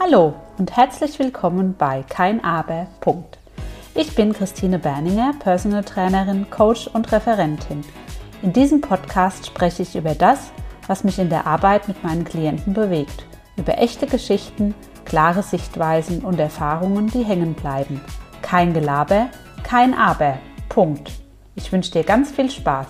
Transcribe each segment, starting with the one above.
Hallo und herzlich willkommen bei Kein Aber. Ich bin Christine Berninger, Personal Trainerin, Coach und Referentin. In diesem Podcast spreche ich über das, was mich in der Arbeit mit meinen Klienten bewegt, über echte Geschichten, klare Sichtweisen und Erfahrungen, die hängen bleiben. Kein Gelaber, kein Aber. Ich wünsche dir ganz viel Spaß.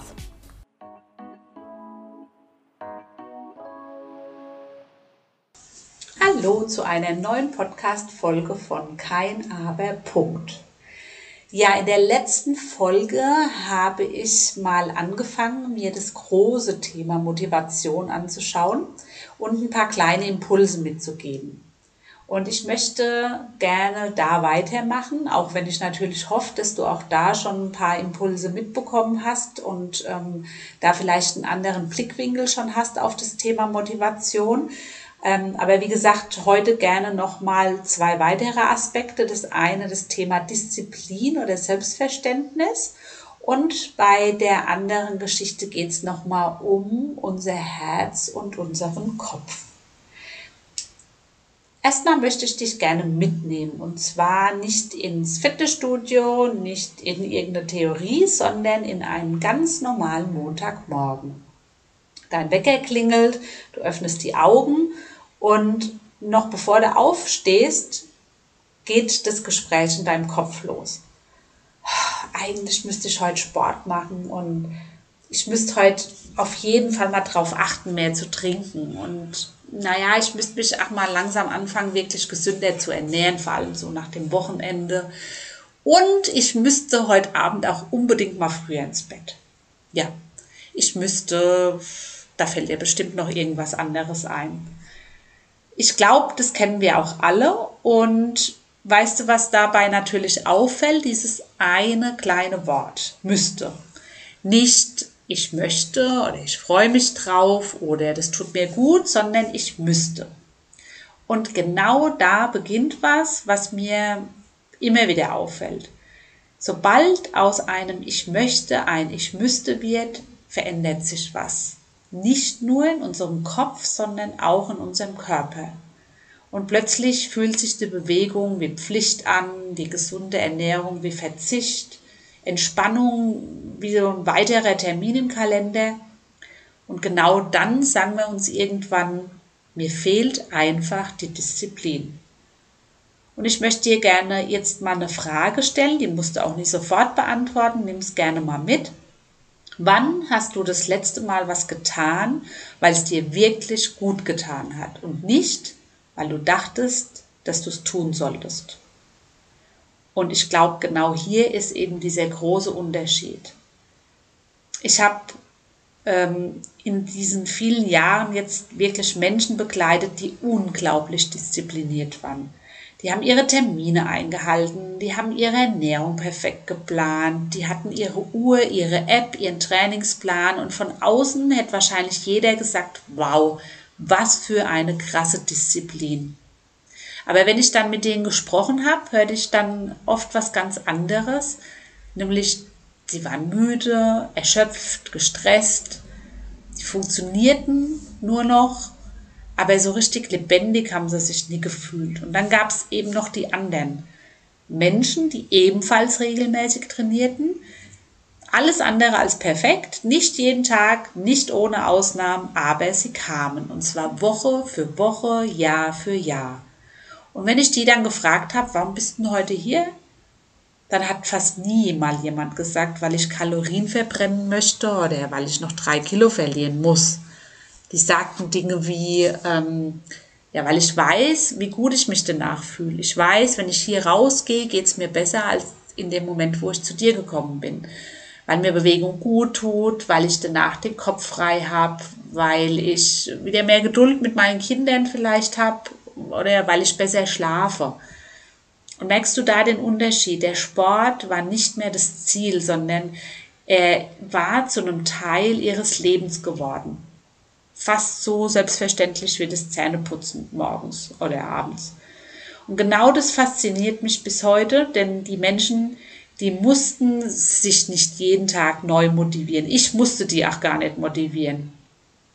Hallo zu einer neuen Podcast-Folge von Kein Aber. Ja, in der letzten Folge habe ich mal angefangen, mir das große Thema Motivation anzuschauen und ein paar kleine Impulse mitzugeben. Und ich möchte gerne da weitermachen, auch wenn ich natürlich hoffe, dass du auch da schon ein paar Impulse mitbekommen hast und da vielleicht einen anderen Blickwinkel schon hast auf das Thema Motivation. Aber wie gesagt, heute gerne nochmal zwei weitere Aspekte. Das eine, das Thema Disziplin oder Selbstverständnis. Und bei der anderen Geschichte geht es nochmal um unser Herz und unseren Kopf. Erstmal möchte ich dich gerne mitnehmen. Und zwar nicht ins Fitnessstudio, nicht in irgendeine Theorie, sondern in einen ganz normalen Montagmorgen. Dein Wecker klingelt, du öffnest die Augen. Und noch bevor du aufstehst, geht das Gespräch in deinem Kopf los. Eigentlich müsste ich heute Sport machen und ich müsste heute auf jeden Fall mal drauf achten, mehr zu trinken. Und ich müsste mich auch mal langsam anfangen, wirklich gesünder zu ernähren, vor allem so nach dem Wochenende. Und ich müsste heute Abend auch unbedingt mal früher ins Bett. Ja, da fällt dir bestimmt noch irgendwas anderes ein. Ich glaube, das kennen wir auch alle und weißt du, was dabei natürlich auffällt? Dieses eine kleine Wort, müsste. Nicht ich möchte oder ich freue mich drauf oder das tut mir gut, sondern ich müsste. Und genau da beginnt was mir immer wieder auffällt. Sobald aus einem ich möchte ein ich müsste wird, verändert sich was. Nicht nur in unserem Kopf, sondern auch in unserem Körper. Und plötzlich fühlt sich die Bewegung wie Pflicht an, die gesunde Ernährung wie Verzicht, Entspannung wie so ein weiterer Termin im Kalender. Und genau dann sagen wir uns irgendwann, mir fehlt einfach die Disziplin. Und ich möchte dir gerne jetzt mal eine Frage stellen, die musst du auch nicht sofort beantworten, nimm es gerne mal mit. Wann hast du das letzte Mal was getan, weil es dir wirklich gut getan hat und nicht, weil du dachtest, dass du es tun solltest? Und ich glaube, genau hier ist eben dieser große Unterschied. Ich habe in diesen vielen Jahren jetzt wirklich Menschen begleitet, die unglaublich diszipliniert waren. Die haben ihre Termine eingehalten, die haben ihre Ernährung perfekt geplant, die hatten ihre Uhr, ihre App, ihren Trainingsplan und von außen hätte wahrscheinlich jeder gesagt, wow, was für eine krasse Disziplin. Aber wenn ich dann mit denen gesprochen habe, hörte ich dann oft was ganz anderes, nämlich sie waren müde, erschöpft, gestresst, sie funktionierten nur noch, aber so richtig lebendig haben sie sich nie gefühlt. Und dann gab es eben noch die anderen Menschen, die ebenfalls regelmäßig trainierten. Alles andere als perfekt, nicht jeden Tag, nicht ohne Ausnahmen, aber sie kamen. Und zwar Woche für Woche, Jahr für Jahr. Und wenn ich die dann gefragt habe, warum bist du heute hier? Dann hat fast nie mal jemand gesagt, weil ich Kalorien verbrennen möchte oder weil ich noch 3 Kilo verlieren muss. Die sagten Dinge wie, weil ich weiß, wie gut ich mich danach fühle. Ich weiß, wenn ich hier rausgehe, geht es mir besser als in dem Moment, wo ich zu dir gekommen bin. Weil mir Bewegung gut tut, weil ich danach den Kopf frei habe, weil ich wieder mehr Geduld mit meinen Kindern vielleicht habe oder weil ich besser schlafe. Und merkst du da den Unterschied? Der Sport war nicht mehr das Ziel, sondern er war zu einem Teil ihres Lebens geworden. Fast so selbstverständlich wie das Zähneputzen morgens oder abends. Und genau das fasziniert mich bis heute, denn die Menschen, die mussten sich nicht jeden Tag neu motivieren. Ich musste die auch gar nicht motivieren.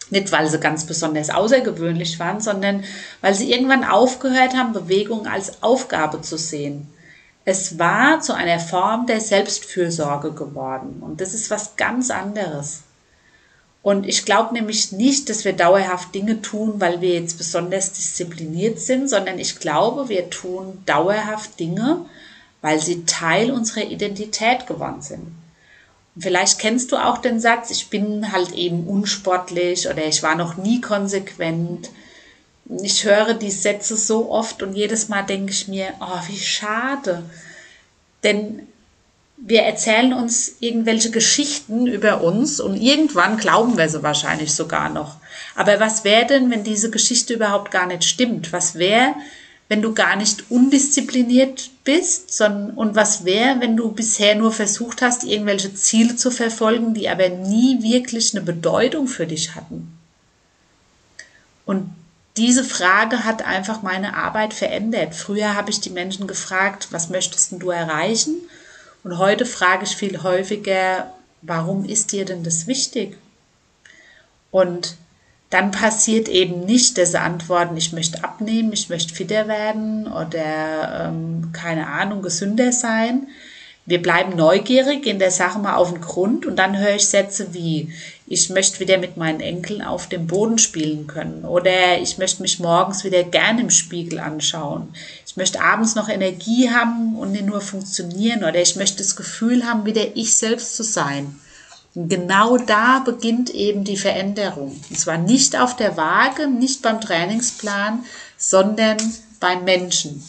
Nicht, weil sie ganz besonders außergewöhnlich waren, sondern weil sie irgendwann aufgehört haben, Bewegung als Aufgabe zu sehen. Es war zu einer Form der Selbstfürsorge geworden. Und das ist was ganz anderes. Und ich glaube nämlich nicht, dass wir dauerhaft Dinge tun, weil wir jetzt besonders diszipliniert sind, sondern ich glaube, wir tun dauerhaft Dinge, weil sie Teil unserer Identität geworden sind. Und vielleicht kennst du auch den Satz, ich bin halt eben unsportlich oder ich war noch nie konsequent. Ich höre die Sätze so oft und jedes Mal denke ich mir, oh, wie schade. Denn wir erzählen uns irgendwelche Geschichten über uns und irgendwann glauben wir sie wahrscheinlich sogar noch. Aber was wäre denn, wenn diese Geschichte überhaupt gar nicht stimmt? Was wäre, wenn du gar nicht undiszipliniert bist, sondern, und was wäre, wenn du bisher nur versucht hast, irgendwelche Ziele zu verfolgen, die aber nie wirklich eine Bedeutung für dich hatten? Und diese Frage hat einfach meine Arbeit verändert. Früher habe ich die Menschen gefragt, was möchtest du erreichen? Und heute frage ich viel häufiger, warum ist dir denn das wichtig? Und dann passiert eben nicht, dass sie antworten, ich möchte abnehmen, ich möchte fitter werden oder keine Ahnung, gesünder sein. Wir bleiben neugierig, gehen der Sache mal auf den Grund und dann höre ich Sätze wie, ich möchte wieder mit meinen Enkeln auf dem Boden spielen können oder ich möchte mich morgens wieder gern im Spiegel anschauen. Ich möchte abends noch Energie haben und nicht nur funktionieren oder ich möchte das Gefühl haben, wieder ich selbst zu sein. Und genau da beginnt eben die Veränderung. Und zwar nicht auf der Waage, nicht beim Trainingsplan, sondern beim Menschen.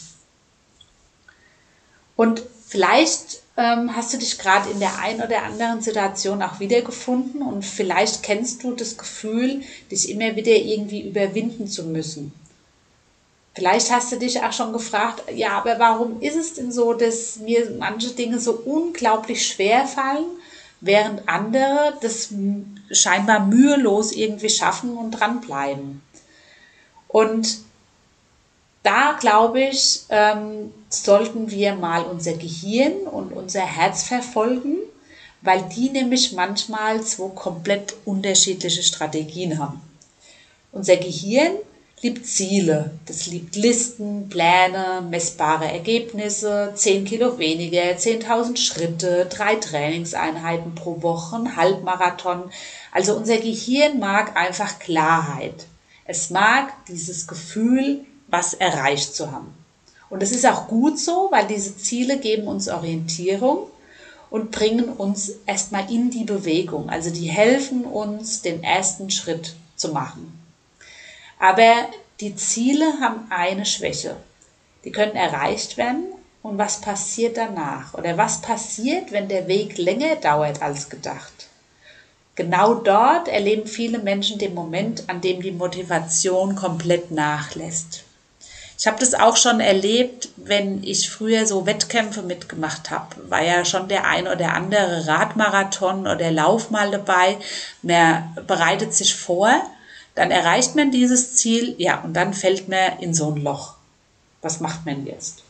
Und vielleicht hast du dich gerade in der einen oder anderen Situation auch wiedergefunden und vielleicht kennst du das Gefühl, dich immer wieder irgendwie überwinden zu müssen. Vielleicht hast du dich auch schon gefragt, ja, aber warum ist es denn so, dass mir manche Dinge so unglaublich schwer fallen, während andere das scheinbar mühelos irgendwie schaffen und dranbleiben? Und da, glaube ich, sollten wir mal unser Gehirn und unser Herz verfolgen, weil die nämlich manchmal zwei komplett unterschiedliche Strategien haben. Unser Gehirn liebt Ziele, das liebt Listen, Pläne, messbare Ergebnisse, 10 Kilo weniger, 10.000 Schritte, 3 Trainingseinheiten pro Woche, ein Halbmarathon. Also unser Gehirn mag einfach Klarheit. Es mag dieses Gefühl, was erreicht zu haben. Und es ist auch gut so, weil diese Ziele geben uns Orientierung und bringen uns erstmal in die Bewegung. Also die helfen uns, den ersten Schritt zu machen. Aber die Ziele haben eine Schwäche. Die können erreicht werden. Und was passiert danach? Oder was passiert, wenn der Weg länger dauert als gedacht? Genau dort erleben viele Menschen den Moment, an dem die Motivation komplett nachlässt. Ich habe das auch schon erlebt, wenn ich früher so Wettkämpfe mitgemacht habe. War ja schon der ein oder andere Radmarathon oder Lauf mal dabei. Man bereitet sich vor, dann erreicht man dieses Ziel, ja, und dann fällt man in so ein Loch. Was macht man jetzt?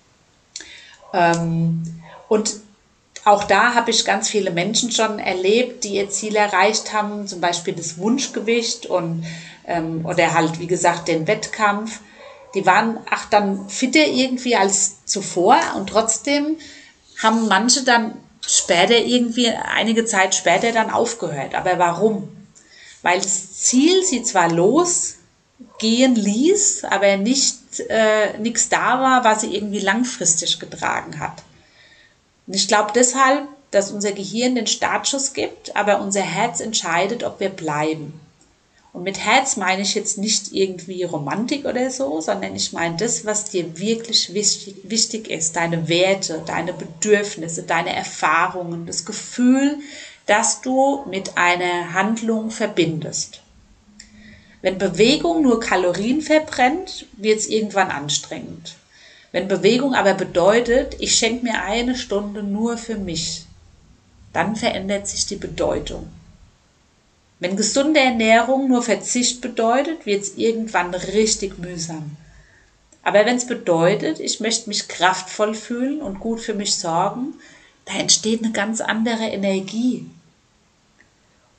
Und auch da habe ich ganz viele Menschen schon erlebt, die ihr Ziel erreicht haben, zum Beispiel das Wunschgewicht und oder halt, wie gesagt, den Wettkampf. Die waren dann fitter irgendwie als zuvor und trotzdem haben manche dann später irgendwie, einige Zeit später dann aufgehört. Aber warum? Weil das Ziel sie zwar losgehen ließ, aber nichts da war, was sie irgendwie langfristig getragen hat. Und ich glaube deshalb, dass unser Gehirn den Startschuss gibt, aber unser Herz entscheidet, ob wir bleiben. Und mit Herz meine ich jetzt nicht irgendwie Romantik oder so, sondern ich meine das, was dir wirklich wichtig ist, deine Werte, deine Bedürfnisse, deine Erfahrungen, das Gefühl, das du mit einer Handlung verbindest. Wenn Bewegung nur Kalorien verbrennt, wird es irgendwann anstrengend. Wenn Bewegung aber bedeutet, ich schenke mir eine Stunde nur für mich, dann verändert sich die Bedeutung. Wenn gesunde Ernährung nur Verzicht bedeutet, wird es irgendwann richtig mühsam. Aber wenn es bedeutet, ich möchte mich kraftvoll fühlen und gut für mich sorgen, da entsteht eine ganz andere Energie.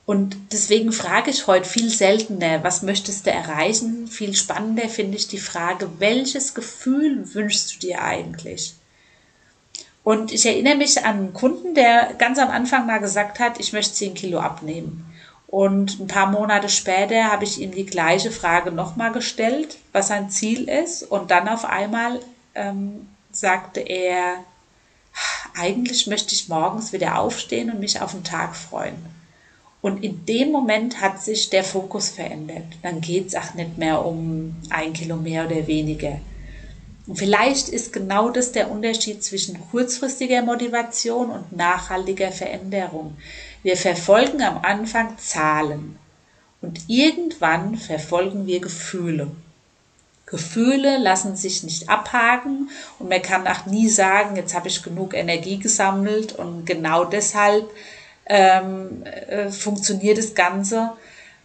Und deswegen frage ich heute viel seltener, was möchtest du erreichen? Viel spannender finde ich die Frage, welches Gefühl wünschst du dir eigentlich? Und ich erinnere mich an einen Kunden, der ganz am Anfang mal gesagt hat, ich möchte 10 Kilo abnehmen. Und ein paar Monate später habe ich ihm die gleiche Frage nochmal gestellt, was sein Ziel ist. Und dann auf einmal sagte er, eigentlich möchte ich morgens wieder aufstehen und mich auf den Tag freuen. Und in dem Moment hat sich der Fokus verändert. Dann geht es auch nicht mehr um 1 Kilo mehr oder weniger. Und vielleicht ist genau das der Unterschied zwischen kurzfristiger Motivation und nachhaltiger Veränderung. Wir verfolgen am Anfang Zahlen und irgendwann verfolgen wir Gefühle. Gefühle lassen sich nicht abhaken und man kann auch nie sagen, jetzt habe ich genug Energie gesammelt und genau deshalb funktioniert das Ganze.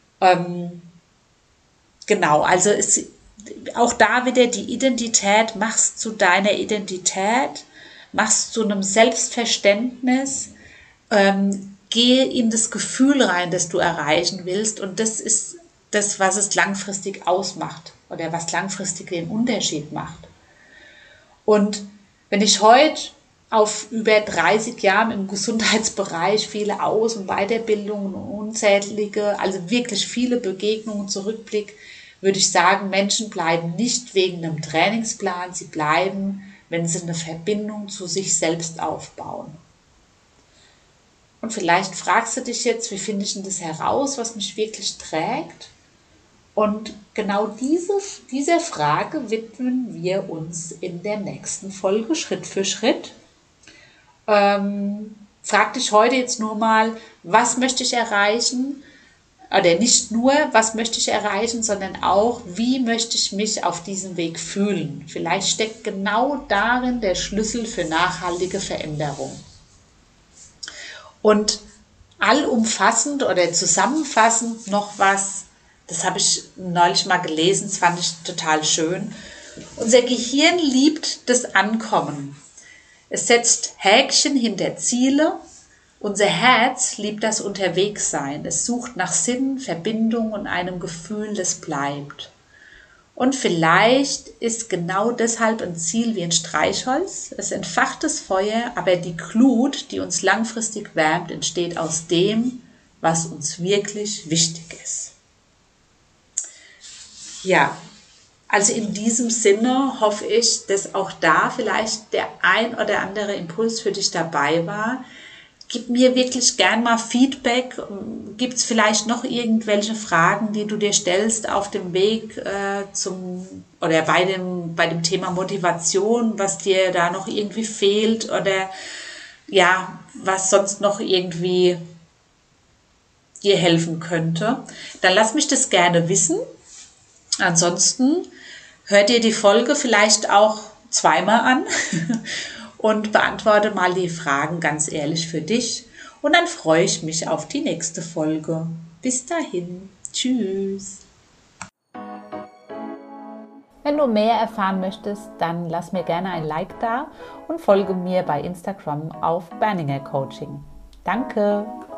Genau, also auch da wieder die Identität, machst zu deiner Identität, machst zu einem Selbstverständnis, gehe in das Gefühl rein, das du erreichen willst, und das ist das, was es langfristig ausmacht oder was langfristig den Unterschied macht. Und wenn ich heute auf über 30 Jahren im Gesundheitsbereich viele Aus- und Weiterbildungen und unzählige, also wirklich viele Begegnungen zurückblicke, würde ich sagen, Menschen bleiben nicht wegen einem Trainingsplan, sie bleiben, wenn sie eine Verbindung zu sich selbst aufbauen. Und vielleicht fragst du dich jetzt, wie finde ich denn das heraus, was mich wirklich trägt? Und genau dieser Frage widmen wir uns in der nächsten Folge Schritt für Schritt. Frag dich heute jetzt nur mal, was möchte ich erreichen? Oder nicht nur, was möchte ich erreichen, sondern auch, wie möchte ich mich auf diesem Weg fühlen? Vielleicht steckt genau darin der Schlüssel für nachhaltige Veränderung. Und allumfassend oder zusammenfassend noch was, das habe ich neulich mal gelesen, das fand ich total schön. Unser Gehirn liebt das Ankommen. Es setzt Häkchen hinter Ziele. Unser Herz liebt das Unterwegssein. Es sucht nach Sinn, Verbindung und einem Gefühl, das bleibt. Und vielleicht ist genau deshalb ein Ziel wie ein Streichholz. Es entfacht das Feuer, aber die Glut, die uns langfristig wärmt, entsteht aus dem, was uns wirklich wichtig ist. Ja, also in diesem Sinne hoffe ich, dass auch da vielleicht der ein oder andere Impuls für dich dabei war. Gib mir wirklich gern mal Feedback. Gibt es vielleicht noch irgendwelche Fragen, die du dir stellst auf dem Weg oder bei dem Thema Motivation, was dir da noch irgendwie fehlt oder ja, was sonst noch irgendwie dir helfen könnte? Dann lass mich das gerne wissen. Ansonsten hör dir die Folge vielleicht auch zweimal an und beantworte mal die Fragen ganz ehrlich für dich. Und dann freue ich mich auf die nächste Folge. Bis dahin. Tschüss. Wenn du mehr erfahren möchtest, dann lass mir gerne ein Like da und folge mir bei Instagram auf Berninger Coaching. Danke!